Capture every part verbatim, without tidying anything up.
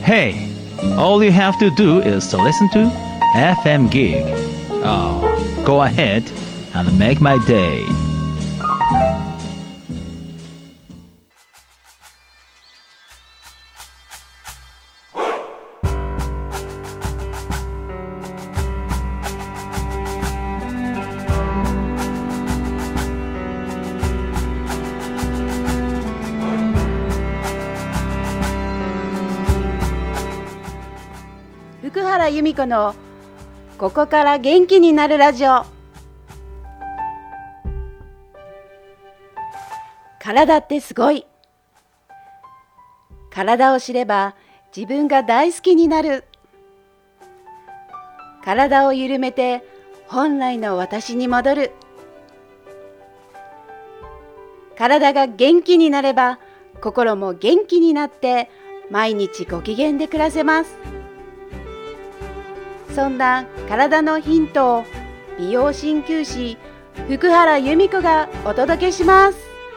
Hey, all you have to do is to listen to エフエム Gig. Oh, go ahead and make my day. 福原由美子のここから元気になるラジオ。体ってすごい。体を知れば自分が大好きになる。体を緩めて本来の私に戻る。体が元気になれば心も元気になって毎日ご機嫌で暮らせます。そんな体のヒントを美容鍼灸師福原由美子がお届けします。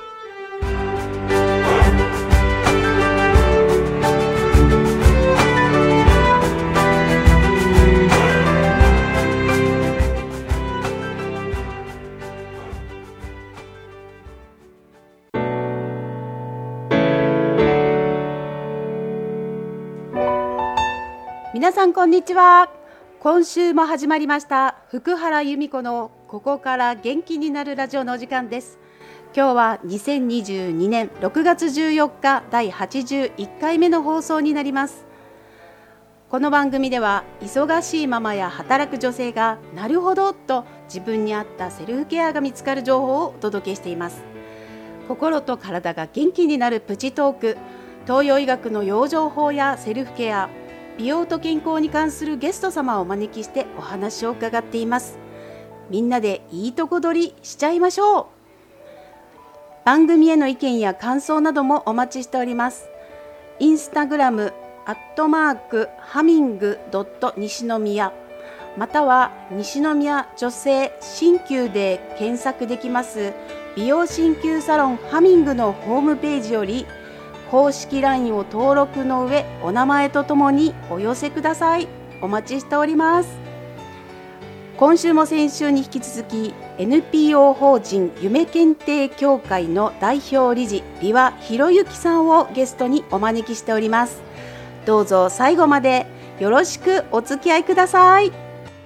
皆さんこんにちは。今週も始まりました福原由美子のここから元気になるラジオのお時間です。今日はにせんにじゅうにねんろくがつじゅうよっかだいはちじゅういっかいめの放送になります。この番組では忙しいママや働く女性がなるほどと自分に合ったセルフケアが見つかる情報をお届けしています。心と体が元気になるプチトーク、東洋医学の養生法やセルフケア、美容と健康に関するゲスト様をお招きしてお話を伺っています。みんなでいいとこ取りしちゃいましょう。番組への意見や感想などもお待ちしております。インスタグラムアットマークハミングドット西宮、または西宮女性鍼灸で検索できます美容鍼灸サロンハミングのホームページより公式 ライン を登録の上、お名前とともにお寄せください。お待ちしております。今週も先週に引き続き エヌピーオー 法人夢検定協会の代表理事三輪博之さんをゲストにお招きしております。どうぞ最後までよろしくお付き合いください。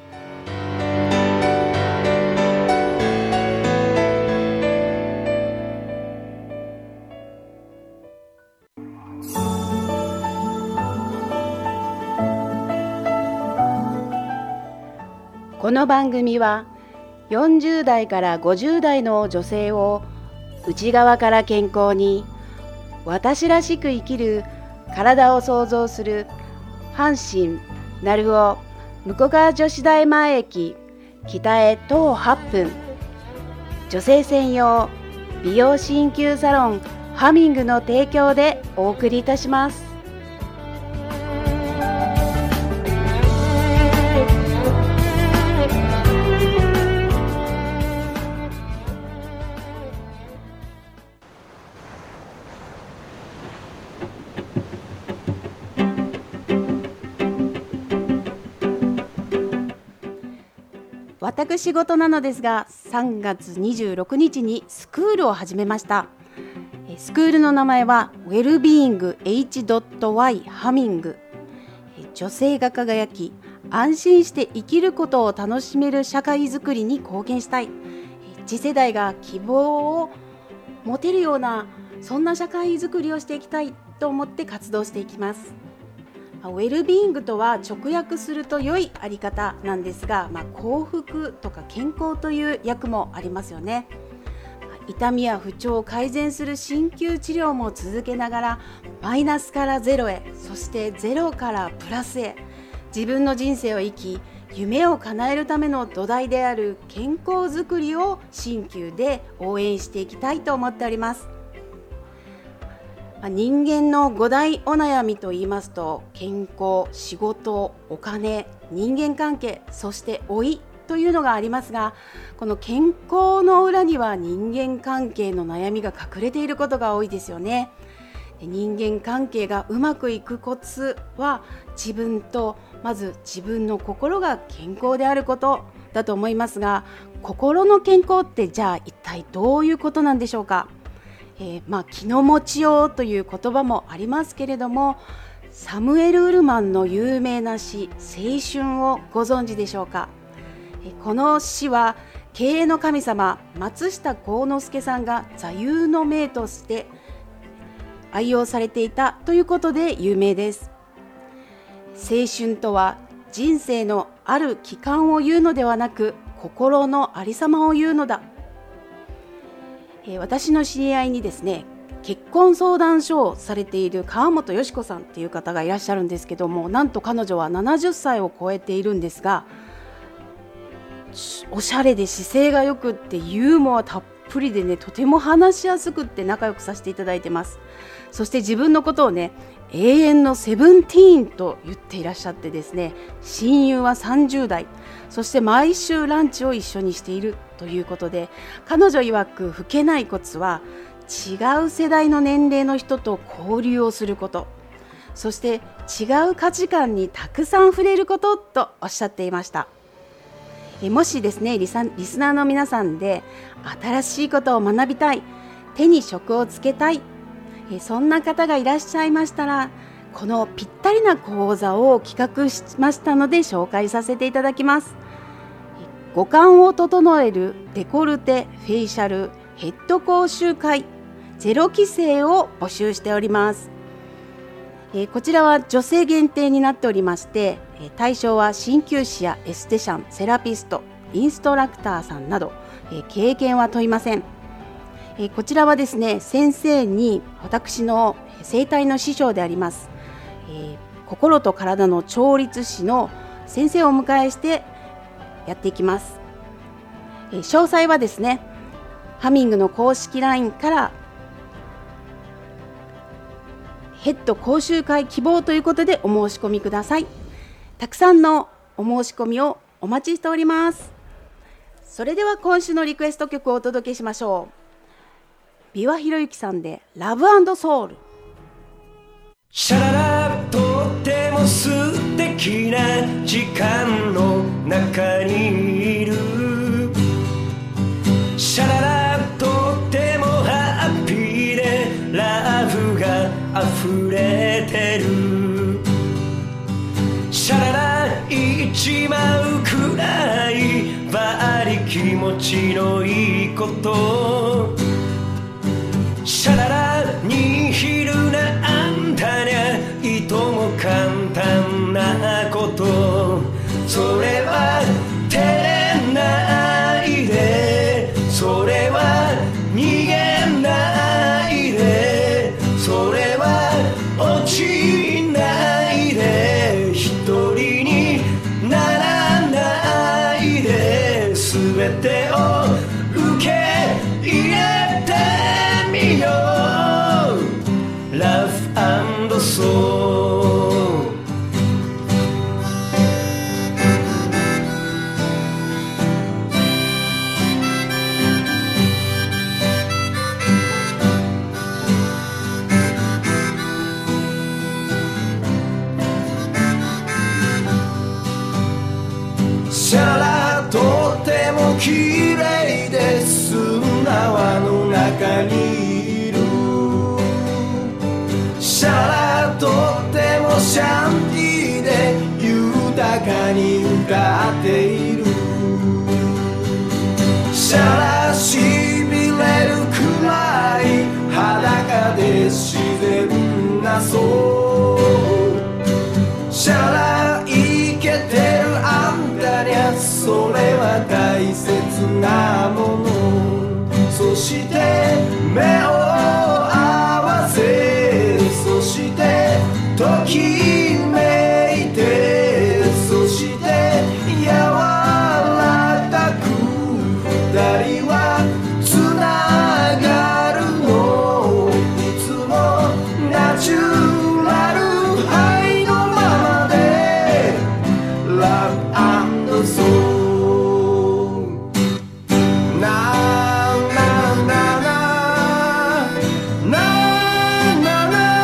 この番組はよんじゅうだいからごじゅうだいの女性を内側から健康に、私らしく生きる体を創造する阪神鳴尾向川女子大前駅北へ徒歩はっぷん、女性専用美容鍼灸サロンハミングの提供でお送りいたします。私事なのですが、さんがつにじゅうろくにちにスクールを始めました。スクールの名前はウェルビーイング エイチワイ ハミング。女性が輝き安心して生きることを楽しめる社会づくりに貢献したい。次世代が希望を持てるような、そんな社会づくりをしていきたいと思って活動していきます。ウェルビーイングとは直訳すると良いあり方なんですが、まあ、幸福とか健康という訳もありますよね。痛みや不調を改善する鍼灸治療も続けながら、マイナスからゼロへ、そしてゼロからプラスへ、自分の人生を生き夢を叶えるための土台である健康づくりを鍼灸で応援していきたいと思っております。人間のご大お悩みといいますと、健康、仕事、お金、人間関係、そして老いというのがありますが、この健康の裏には人間関係の悩みが隠れていることが多いですよね。 人間関係がうまくいくコツは自分とまず自分の心が健康であることだと思いますが、心の健康ってじゃあ一体どういうことなんでしょうか。えー、まあ気の持ちようという言葉もありますけれども、サムエル・ウルマンの有名な詩青春をご存知でしょうか。えー、この詩は経営の神様松下幸之助さんが座右の銘として愛用されていたということで有名です。青春とは人生のある期間を言うのではなく、心のありさまを言うのだ。えー、私の知り合いにですね、結婚相談所をされている川本よし子さんっていう方がいらっしゃるんですけども、なんと彼女はななじゅっさいを超えているんですが、おしゃれで姿勢がよくってユーモアたっぷりでね、とても話しやすくって仲良くさせていただいてます。そして自分のことをね、永遠のセブンティーンと言っていらっしゃってですね、親友はさんじゅうだい、そして毎週ランチを一緒にしているということで、彼女曰く老けないコツは違う世代の年齢の人と交流をすること、そして違う価値観にたくさん触れることとおっしゃっていました。えもしですね、リサ、リスナーの皆さんで新しいことを学びたい、手に職をつけたい、えそんな方がいらっしゃいましたら、このぴったりな講座を企画しましたので紹介させていただきます。五感を整えるデコルテ、フェイシャル、ヘッド講習会ゼロ期生を募集しております。えー、こちらは女性限定になっておりまして、対象は鍼灸師やエステシャン、セラピスト、インストラクターさんなど、えー、経験は問いません。えー、こちらはですね、先生に私の整体の師匠であります、えー、心と体の調律師の先生をお迎えしてやっていきます。えー、詳細はですね、ハミングの公式 ライン からヘッド講習会希望ということでお申し込みください。たくさんのお申し込みをお待ちしております。それでは今週のリクエスト曲をお届けしましょう。琵琶ひろゆきさんでラブ&ソウル。 シャララとっても素敵な時間の中にいる。シャララとってもハッピーでラブが溢れてる。シャララ言っちまうくらいバリ気持ちのいいこと。シャララにひるなあんたにゃいとも簡単なこと。それは照れないで、それは逃げないで、それは落ちないで、一人にならないで、全てを受け入れてみよう。ラブ&ソウル。シャラとても綺麗です縄の中にいる。シャラとてもシャンティーで豊かに歌っている。シャラしびれるくらい裸で自然なそう。シャライケてるあんたにゃそれは大切なもの。そして目を合わせ、そしてときめいて、そして柔らかく二人はつながるの。いつもナチュラルハイのままでラブ&ソウル。ななななななな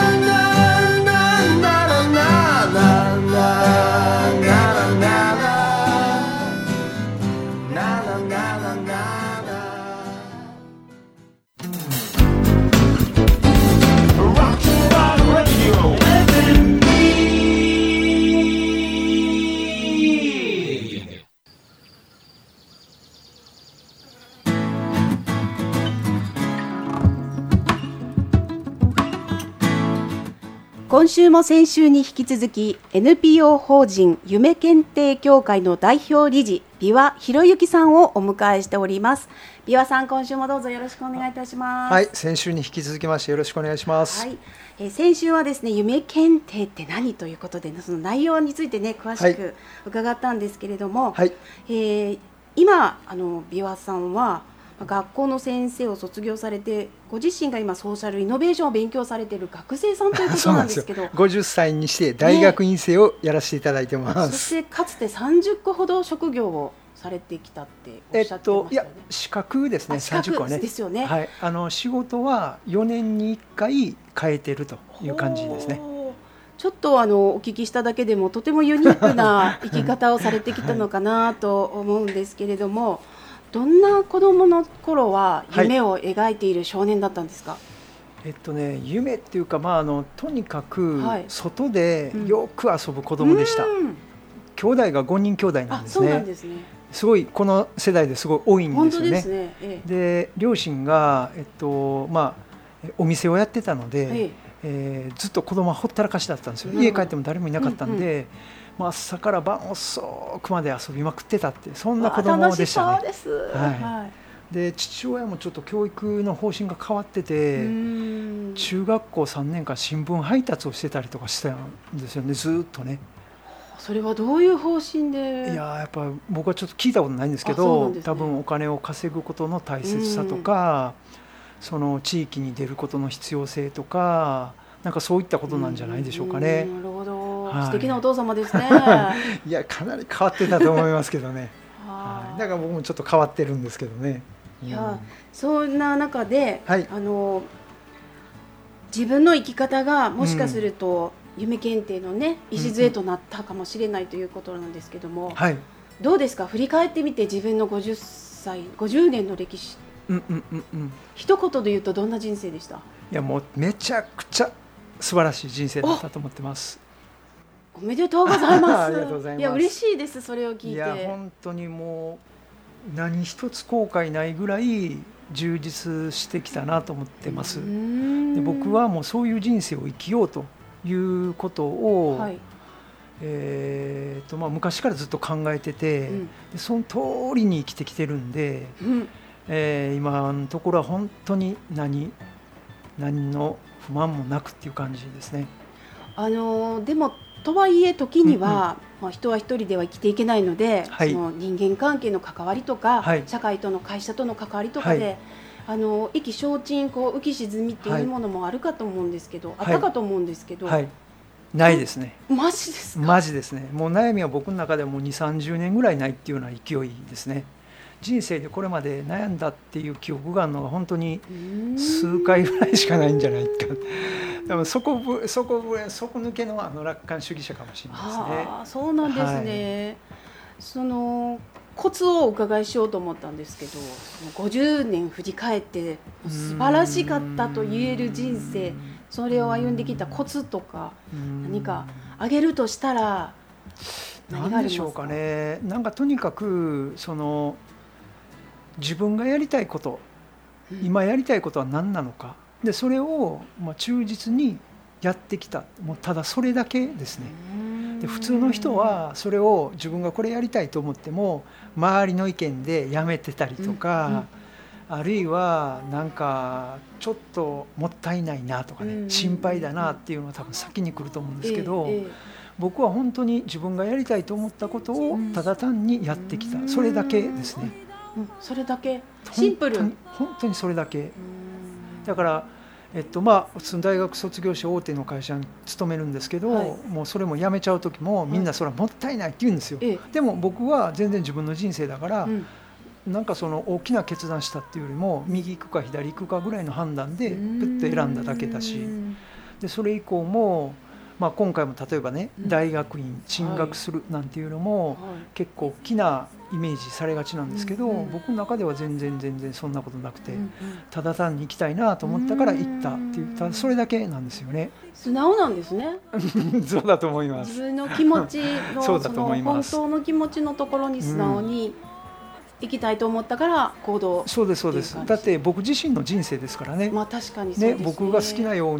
今週も先週に引き続き エヌピーオー 法人夢検定協会の代表理事琵琶博之さんをお迎えしております。琵琶さん、今週もどうぞよろしくお願いいたします。 はい、先週に引き続きましてよろしくお願いします。 はい、えー、先週はですね、夢検定って何ということで、その内容についてね詳しく伺ったんですけれども、 はい、 えー、今あの琵琶さんは学校の先生を卒業されて、ご自身が今ソーシャルイノベーションを勉強されている学生さんということなんですけどごじゅっさいにして大学院生をやらせていただいてます、ね、 そしてかつてさんじゅっこほど職業をされてきたっておっしゃってましたよね。えっと、いや資格ですね。 さんじゅっこはねですよね、 はい、あの仕事はよねんにいっかい変えてるという感じですね。 ちょっとあのお聞きしただけでもとてもユニークな生き方をされてきたのかなと思うんですけれども、はい、どんな子どもの頃は夢を描いている少年だったんですか？はい、 えっとね、夢っていうか、まあ、あのとにかく外でよく遊ぶ子どもでした、うん、兄弟がごにん兄弟なんですね。 あ、そうなんですね。 すごいこの世代ですごい多いんですよね。 本当ですね。ええ、 で両親が、えっとまあ、お店をやってたので、えええー、ずっと子供はほったらかしだったんですよ、うん、家帰っても誰もいなかったんで、うんうん、まあ、朝から晩遅くまで遊びまくってたって、そんな子供でしたね。 楽しそうです。 はいはい、で父親もちょっと教育の方針が変わってて、中学校さんねんかん新聞配達をしてたりとかしてたんですよね、ずっとね。 それはどういう方針で？ いややっぱ僕はちょっと聞いたことないんですけど、ね、多分お金を稼ぐことの大切さとか、その地域に出ることの必要性とか、なんかそういったことなんじゃないでしょうかね。 なるほど、はい、素敵なお父様ですね。 いやかなり変わってたと思いますけどね。はい、だから僕もちょっと変わってるんですけどね。 いや、うん、そんな中で、 はい、 あの自分の生き方がもしかすると、うん夢検定のね礎となったかもしれないということなんですけども、 はい、 どうですか、振り返ってみて自分のごじゅっさいごじゅうねんの歴史、 うんうんうんうん、 一言で言うとどんな人生でした？ いやもうめちゃくちゃ素晴らしい人生だったと思ってます。 おめでとうございます。 ありがとうございます。 いや嬉しいです、それを聞いて。 いや本当にもう何一つ後悔ないぐらい充実してきたなと思ってます。で僕はもうそういう人生を生きようということを、はい、えーとまあ、昔からずっと考えてて、うん、でその通りに生きてきてるんで、うんえー、今のところは本当に何何の不満もなくっていう感じですね。 あのでもとはいえ時には、うんうんまあ、人は一人では生きていけないので、はい、その人間関係の関わりとか、はい、社会との会社との関わりとかで、はいあの意気消沈こう浮き沈みっていうものもあるかと思うんですけど、はい、あったかと思うんですけど、 はい、ないですね。 マジですか？ マジですね。もう悩みは僕の中でもにじゅうさんじゅうねんぐらいないっていうような勢いですね。人生でこれまで悩んだっていう記憶があるのが本当に数回ぐらいしかないんじゃないか。でも底ぶ底ぶ底抜けのあの楽観主義者かもしれないですね。 ああ、そうなんですね。はい、そのコツをお伺いしようと思ったんですけど、ごじゅうねん振り返って素晴らしかったと言える人生、それを歩んできたコツとか何かあげるとしたら何がありますか？何でしょうかね。なんかとにかくその自分がやりたいこと、うん、今やりたいことは何なのかで、それをまあ忠実にやってきた、もうただそれだけですね。で普通の人はそれを自分がこれやりたいと思っても周りの意見でやめてたりとか、うんうん、あるいはなんかちょっともったいないなとかね、うん、心配だなっていうのが多分先に来ると思うんですけど、えええ、僕は本当に自分がやりたいと思ったことをただ単にやってきた、うん、それだけですね、 うん、それだけシンプル、 本当に、本当にそれだけ、うん、だからえっとまあ、大学卒業して大手の会社に勤めるんですけど、はい、もうそれも辞めちゃう時もみんなそれはもったいないって言うんですよ、はい、でも僕は全然自分の人生だから、うん、なんかその大きな決断したっていうよりも右行くか左行くかぐらいの判断でプッと選んだだけだし、でそれ以降も、まあ、今回も例えばね、うん、大学院進学するなんていうのも、はい、結構大きなイメージされがちなんですけど、うんうん、僕の中では全然全然そんなことなくて、うんうん、ただ単に行きたいなと思ったから行ったっていう、ただそれだけなんですよね。 素直なんですね。 そうだと思います。 自分の気持ちのそうだと思います。その本当の気持ちのところに素直に行きたいと思ったから行動、 そうですそうです。だって僕自身の人生ですからね。 まあ確かにそうですね。 ね、僕が好きなように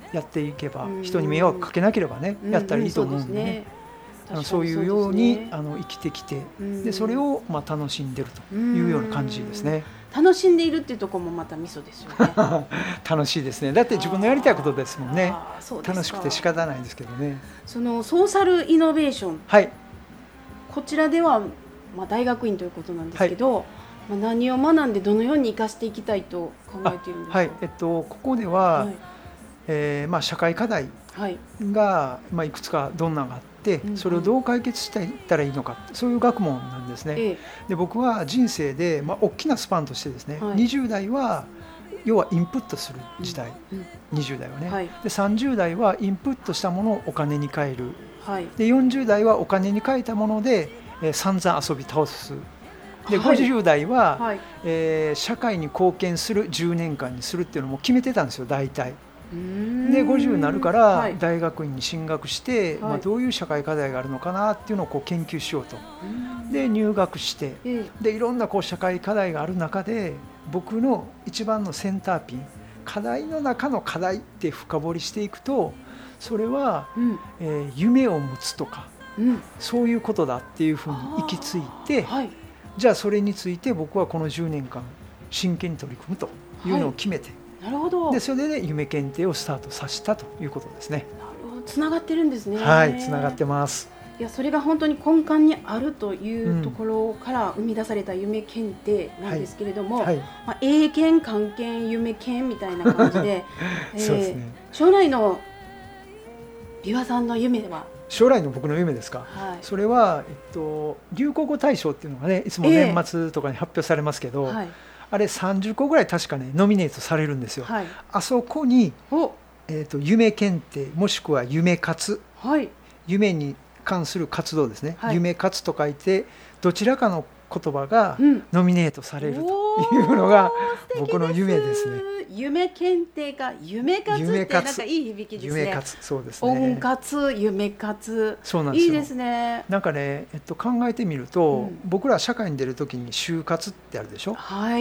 やっていけば、人に迷惑かけなければね、やったらいいと思うんでね、あのそういうようにあの生きてきて、でそれをまあ楽しんでるというような感じですね。 楽しんでいるっていうところもまたミソですよね。 楽しいですね。だって自分のやりたいことですもんね。楽しくて仕方ないんですけどね。 そのソーシャルイノベーション、 はい、 こちらではまあ大学院ということなんですけど、はい、まあ何を学んでどのように生かしていきたいと考えているんですか。 はい、えっとここでは、はい、えーまあ、社会課題が、まあ、いくつかどんなのがあって、はい、それをどう解決していったらいいのか、そういう学問なんですね。ええ、で僕は人生で、まあ、大きなスパンとしてですね、はい、にじゅう代は要はインプットする時代、うんうん、にじゅう代はね、はい、でさんじゅう代はインプットしたものをお金に変える、はい、でよんじゅう代はお金に変えたもので、えー、散々遊び倒す、でごじゅう代は、はい、えー、社会に貢献するじゅうねんかんにするっていうのも決めてたんですよ、大体。でごじゅうになるから大学院に進学して、はい、まあ、どういう社会課題があるのかなっていうのをこう研究しようと。で入学して、でいろんなこう社会課題がある中で、僕の一番のセンターピン、課題の中の課題って深掘りしていくと、それは、うん、えー、夢を持つとか、うん、そういうことだっていうふうに行き着いて、はい、じゃあそれについて僕はこのじゅうねんかん真剣に取り組むというのを決めて、はい、なるほど。でそれで夢検定をスタートさせたということですね。 なるほど、つながってるんですね。 はい、つながってます。 いや、それが本当に根幹にあるというところから生み出された夢検定なんですけれども、はいはい、まあ、英検、漢検、夢検みたいな感じで、えー、そうですね、将来の美輪さんの夢は。 将来の僕の夢ですか。はい、それは、えっと、流行語大賞っていうのがね、いつも年末とかに発表されますけど、えーはい、あれさんじゅっこぐらい確かねノミネートされるんですよ。はい、あそこに、えー、と夢検定もしくは夢活、はい、夢に関する活動ですね、はい、夢活と書いてどちらかの言葉がノミネートされるというのが僕の夢ですね。 夢検定か夢活ってなんかいい響きですね。 夢活、そうですね。 音活、夢活、 そうなんですよ。 いいですね。 なんかね、えっと、考えてみると、うん、僕ら社会に出るときに就活ってあるでしょ。はい。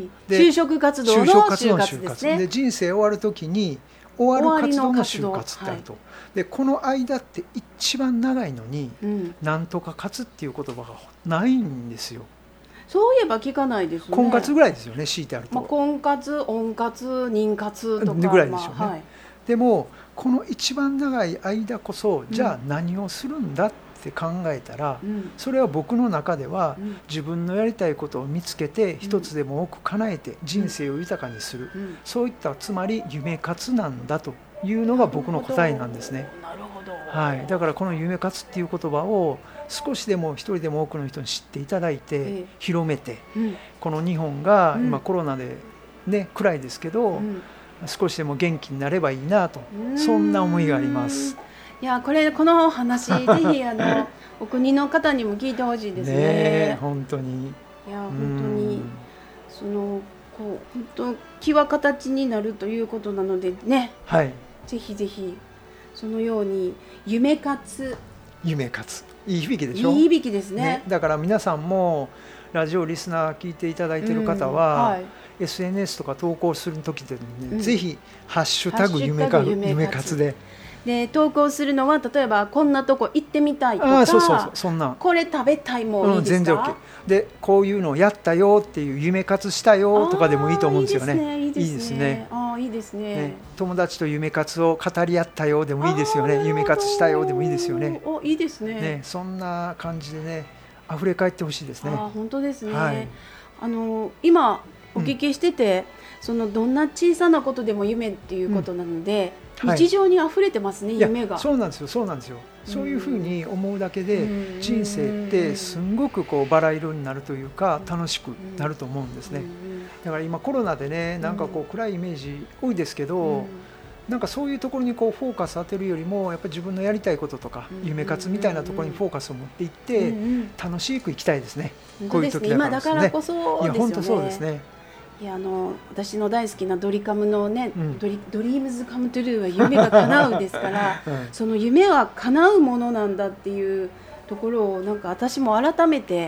就職活動の就活ですね。で人生終わるときに終わる活動の就活ってあると。はい、でこの間って一番長いのに、うん、なんとか活っていう言葉がないんですよ。 そういえば聞かないですね。 婚活ぐらいですよね、強いてあると。 まあ、婚活、温活、妊活とかぐらいでしょうね。まあ、はい、でもこの一番長い間こそ、じゃあ何をするんだって考えたら、うん、それは僕の中では、うん、自分のやりたいことを見つけて、うん、一つでも多く叶えて人生を豊かにする、うん、そういったつまり夢活なんだというのが僕の答えなんですね。なるほど。はい、だからこの夢活っていう言葉を少しでも一人でも多くの人に知っていただいて、ええ、広めて、うん、この日本が今コロナで、ね、暗いですけど、うん、少しでも元気になればいいなと、そんな思いがあります。 いや、これこの話ぜひあのお国の方にも聞いてほしいですね。ねえ、本当に。 いや、本当にそのこう本当気は形になるということなのでね、はい、ぜひぜひそのように夢活、 夢活、いい響きでしょ。 いい響きです ね, ね。 だから皆さんもラジオリスナー聞いていただいている方は、うん、はい、エスエヌエス とか投稿する時で、ね、うん、ぜひハッシュタグ夢か夢活で。 で投稿するのは例えばこんなとこ行ってみたいとか、 あ、そうそうそう、そんなこれ食べたいもいいですか、うん、全然 OK で、こういうのをやったよっていう夢活したよとかでもいいと思うんですよね。 いいですね。ああ、いいですね。ね、 友達と夢活を語り合ったよでもいいですよね。夢活したよでもいいですよね。 お、いいですね。 ね、そんな感じでね、溢れ返ってほしいですね。 あ、本当ですね。はい、あの今お聞きしてて、うん、そのどんな小さなことでも夢っていうことなので、うん、日常に溢れてますね、はい、夢が。そうなんですよ、そうなんですよ。そういうふうに思うだけで、うん、人生ってすんごくこうバラ色になるというか、楽しくなると思うんですね。だから今コロナでね、なんかこう暗いイメージ多いですけど、うん、なんかそういうところにこうフォーカス当てるよりも、やっぱり自分のやりたいこととか、うん、夢活みたいなところにフォーカスを持っていって、うん、楽しく生きたいですね。うん、こういう時だからですね。今だからこそですよね。いや、本当そうですね。いや、あの私の大好きなドリカムのね、うん、ドリ、ドリームズカムトゥルーは夢が叶うですから、うん、その夢は叶うものなんだっていうところをなんか私も改めて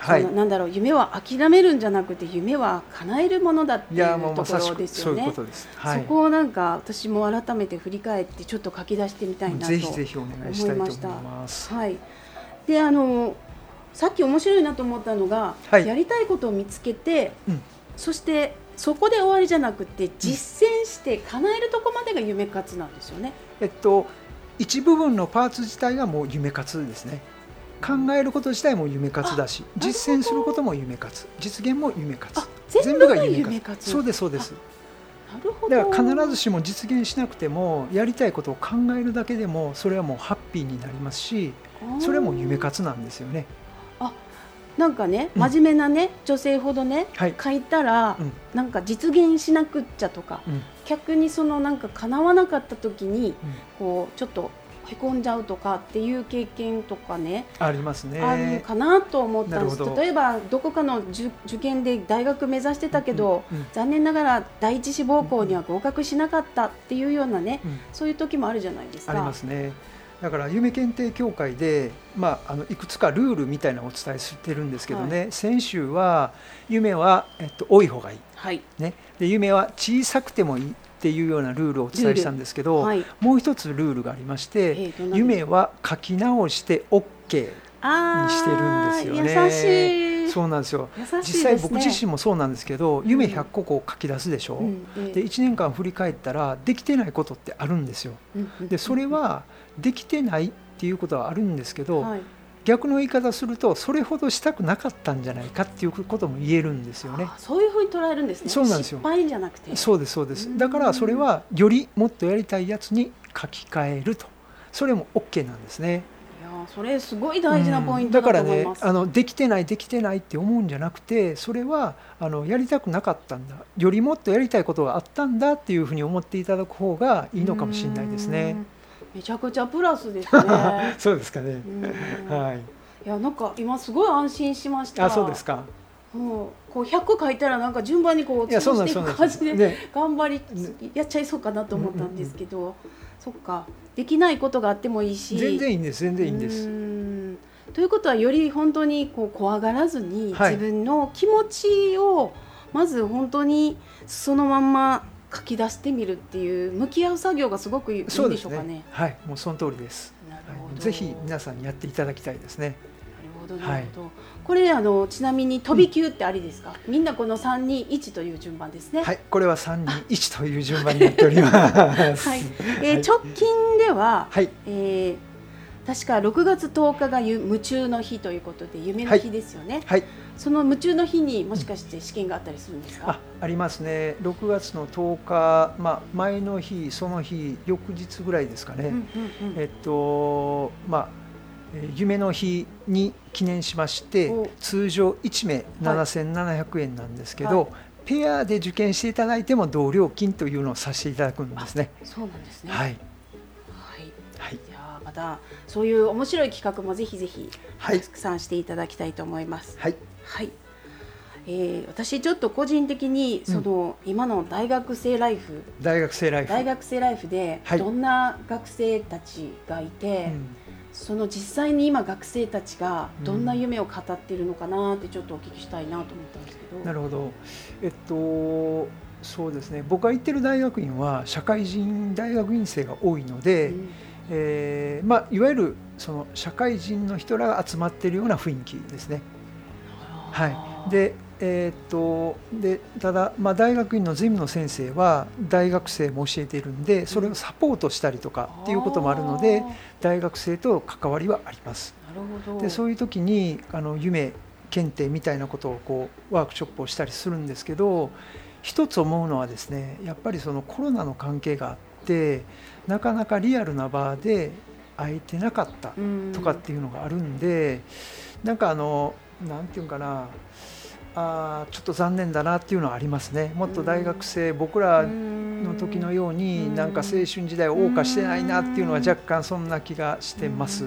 はい、そのなんだろう、夢は諦めるんじゃなくて夢は叶えるものだっていうところですよね。そこをなんか私も改めて振り返ってちょっと書き出してみたいなと思いました。ぜひぜひお願いしたいと思います。はい、であのさっき面白いなと思ったのが、はい、やりたいことを見つけて、うん、そしてそこで終わりじゃなくて実践して叶えるとこまでが夢活なんですよね。 えっと一部分のパーツ自体がもう夢活ですね。考えること自体も夢活だし、実践することも夢活、実現も夢活、 全部が夢活。 そうですそうです。なるほど。だから必ずしも実現しなくてもやりたいことを考えるだけでもそれはもうハッピーになりますし、それも夢活なんですよね。 あ、なんかね、真面目なね、うん、女性ほどね、はい、書いたら、うん、なんか実現しなくっちゃとか、うん、逆にそのなんか叶わなかった時に、うん、こうちょっとへこんじゃうとかっていう経験とかね、 ありますね。 あるかなと思ったんです。例えばどこかの受験で大学目指してたけど、うんうん、残念ながら第一志望校には合格しなかったっていうようなね、うん、そういう時もあるじゃないですか。 ありますね。だから夢検定協会で、まあ、あのいくつかルールみたいなのをお伝えしてるんですけどね、はい、先週は夢は、えっと、多い方がいい、はいね、で夢は小さくてもいいっていうようなルールをお伝えしたんですけど、はい、もう一つルールがありまして、えー、夢は書き直して OK にしてるんですよね。 優しい。 そうなんですよ。ですね、実際僕自身もそうなんですけど、うん、夢ひゃっここう書き出すでしょ、うん、でいちねんかん振り返ったらできてないことってあるんですよ、うん、でそれはできてないっていうことはあるんですけど、はい、逆の言い方するとそれほどしたくなかったんじゃないかっていうことも言えるんですよね。 そういうふうに捉えるんですね。 そうなんですよ。 失敗じゃなくて。 そうですそうです。だからそれはよりもっとやりたいやつに書き換えると、それも OK なんですね。 いやそれすごい大事なポイントだと思います。 うん、だからね、あのできてないできてないって思うんじゃなくて、それはあのやりたくなかったんだ、よりもっとやりたいことがあったんだっていうふうに思っていただく方がいいのかもしれないですね。 めちゃくちゃプラスですね。 そうですかね。はい。 いやなんか今すごい安心しました。 あ、そうですか。 もうこうひゃっこ書いたらなんか順番にこう潰していく感じで頑張りやっちゃいそうかなと思ったんですけど、うんうんうん、そっか、できないことがあってもいいし、 全然いいんです全然いいんです。 うーんということはより本当にこう怖がらずに自分の気持ちをまず本当にそのまんま書き出してみるっていう向き合う作業がすごくいいんでしょうかね。そうですね。 はい、もうその通りです。なるほど。ぜひ皆さんにやっていただきたいですね。 なるほどなるほど。はい、これあのちなみに飛び級ってありですか？うん、みんなこのさんにいちという順番ですね。 はい、これはさんにいちという順番になっております。 はい。えー、直近では、はい、えー確かろくがつとおかが夢中の日ということで夢の日ですよね。はいはい、その夢中の日にもしかして試験があったりするんですか？ あ、ありますね。ろくがつのとおか、まあ、前の日その日翌日ぐらいですかね、うんうんうん、えっとまあ夢の日に記念しまして通常いちめななせんななひゃくえんなんですけど、はい、ペアで受験していただいても同料金というのをさせていただくんですね。 そうなんですね。 はい、 はいはい、じゃあまたそういう面白い企画もぜひぜひたくさんしていただきたいと思います。はい、はい、えー、私ちょっと個人的にその、うん、今の大学生ライフ大学生ライフ大学生ライフでどんな学生たちがいて、はい、うん、その実際に今学生たちがどんな夢を語っているのかなってちょっとお聞きしたいなと思ったんですけど。 うん、なるほど。えっとそうですね、僕が行ってる大学院は社会人大学院生が多いので、うん、えーまあ、いわゆるその社会人の人らが集まっているような雰囲気ですね。はい、でえー、っとでただ、まあ、大学院のゼミの先生は大学生も教えているんでそれをサポートしたりとかっていうこともあるので大学生と関わりはあります。 なるほど。 でそういう時にあの夢検定みたいなことをこうワークショップをしたりするんですけど、一つ思うのはですね、やっぱりそのコロナの関係があってなかなかリアルな場で会えてなかったとかっていうのがあるんで、なんかあのなんていうかな、あちょっと残念だなっていうのはありますね。もっと大学生僕らの時のようになんか青春時代を謳歌してないなっていうのは若干そんな気がしてます。うん、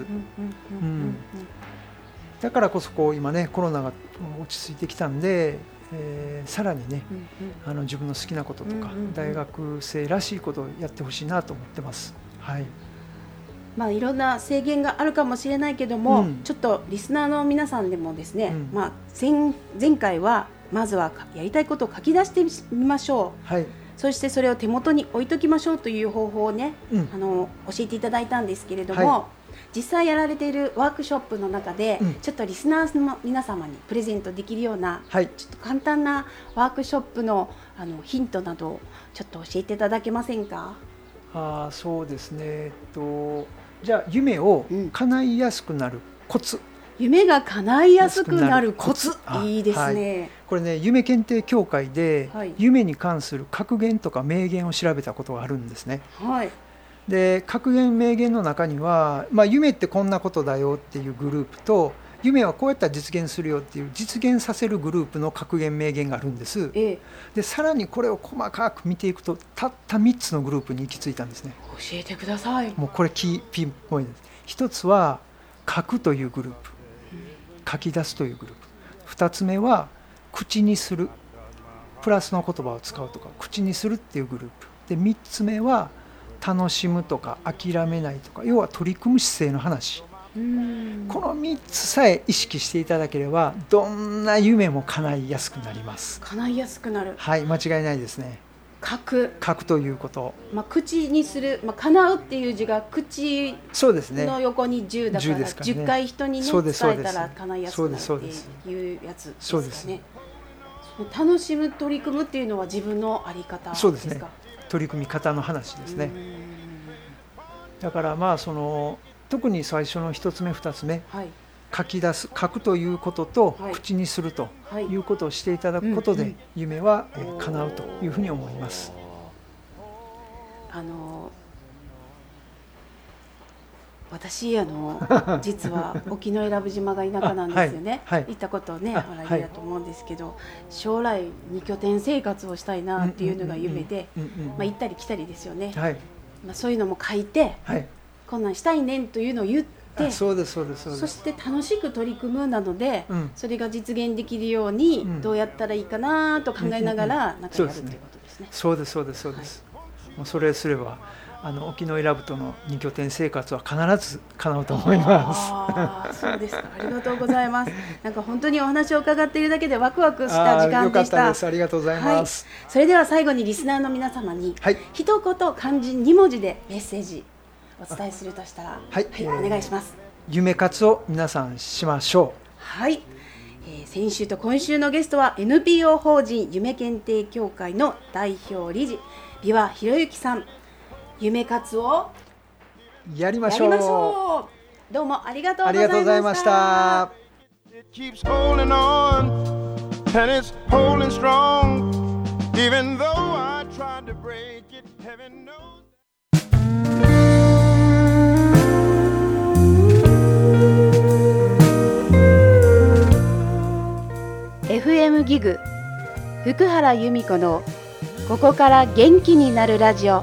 だからこそこう今ねコロナが落ち着いてきたんで、えー、さらにね、あの自分の好きなこととか大学生らしいことをやってほしいなと思ってます。はい。 まあ、いろんな制限があるかもしれないけども、うん、ちょっとリスナーの皆さんでもですね、うん、まあ、前, 前回はまずはやりたいことを書き出してみましょう、はい、そしてそれを手元に置いときましょうという方法をね、うん、あの教えていただいたんですけれども、はい、実際やられているワークショップの中で、うん、ちょっとリスナーの皆様にプレゼントできるような、はい、ちょっと簡単なワークショップ の, あのヒントなどちょっと教えていただけませんか？ あ、そうですね、えっとじゃあ夢を叶いやすくなるコツ、うん、 夢が叶いやすくなるコツ、いいですね、はい、 これね、夢検定協会で夢に関する格言とか名言を調べたことがあるんですね、はい、で格言名言の中には、まあ、夢ってこんなことだよっていうグループと、夢はこうやったら実現するよっていう実現させるグループの格言名言があるんです、ええ、でさらにこれを細かく見ていくとたったみっつのグループに行き着いたんですね。 教えてください。 もうこれキーピンポイントです。一つは書くというグループ、書き出すというグループ。二つ目は口にする、プラスの言葉を使うとか口にするっていうグループで、三つ目は楽しむとか諦めないとか、要は取り組む姿勢の話。うん、このみっつさえ意識していただければどんな夢も叶いやすくなります。 叶いやすくなる、 はい、間違いないですね。 書く、 書くということ、 まあ、口にする、まあ、叶うっていう字が口の横にじゅうだから、ね、じゅっかい人に、ね、伝えたら叶いやすくなるっていうやつですかね。そうですね。楽しむ、取り組むっていうのは自分のあり方ですか？ そうですね、取り組み方の話ですね。だからまあその特に最初の一つ目二つ目、はい、書き出す、書くということと、はい、口にするということをしていただくことで、はい、夢は、うんうん、叶うというふうに思います。 あの私あの実は沖永良部島が田舎なんですよね、はいはい、行ったことをねおられると思うんですけど、はい、将来に拠点生活をしたいなっていうのが夢で、まあ、行ったり来たりですよね、はい、まあ、そういうのも書いて、はい、こんなんしたいねんというのを言って、 そうですそうですそうです。 そして楽しく取り組むなので、うん、それが実現できるようにどうやったらいいかなと考えながらなんかやるということですね。 そうですそうですそうです、はい、もうそれすればあの沖永良部とのに拠点生活は必ず叶うと思います。 あ、そうですか、ありがとうございます。なんか本当にお話を伺っているだけでワクワクした時間でした。よかったです、 ありがとうございます、 はい、それでは最後にリスナーの皆様に、はい、一言漢字に文字でメッセージお伝えするとしたら、はい、はい、お願いします。 夢活を皆さんしましょう。 はい、えー、先週と今週のゲストは エヌピーオー 法人夢検定協会の代表理事琵琶博之さん。夢活をやりましょう。やりましょう。どうもありがとうございました。ありがとうございました。It keeps holding on and it's holding strong even though I tried to break it, heaven knows. エフエム ギグ福原由美子のここから元気になるラジオ。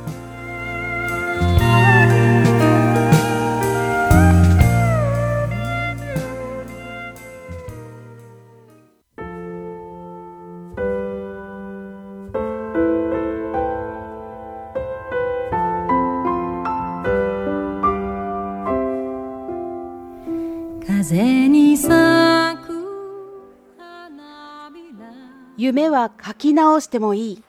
風に咲く夢は書き直してもいい。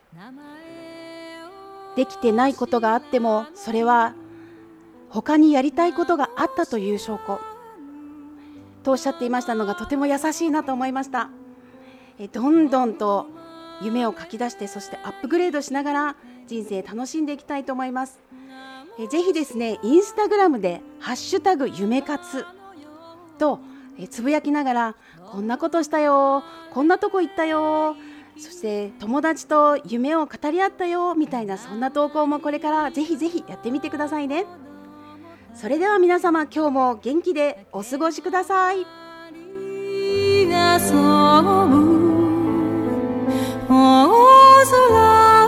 できてないことがあってもそれは他にやりたいことがあったという証拠とおっしゃっていましたのがとても優しいなと思いました。えどんどんと夢を書き出して、そしてアップグレードしながら人生楽しんでいきたいと思います。えぜひですね、インスタグラムでハッシュタグ夢活とつぶやきながら、こんなことしたよ、こんなとこ行ったよ、そして友達と夢を語り合ったよみたいな、そんな投稿もこれからぜひぜひやってみてくださいね。それでは皆様、今日も元気でお過ごしください。大空